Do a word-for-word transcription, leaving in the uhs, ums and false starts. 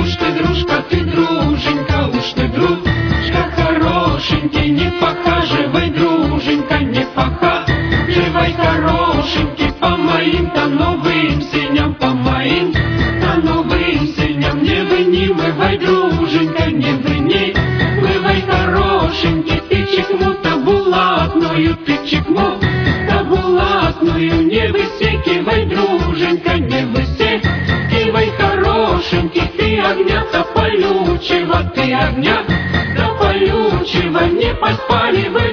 уж ты, дружка, ты, друженька, уж ты, дружка хорошенький, не похаживай, друженька, не похаживай, хорошенький, по моим-то новым сеням, по моим-то новым сеням, не вынимывай, друженька, не вынимывай, хорошенький, ты чекму-то булатную, ты чекму-то булатную, не высекивай, друженька, не высекивай, хорошенький, ты огня-то полючего, ты огня-то полючего, не подпаливай.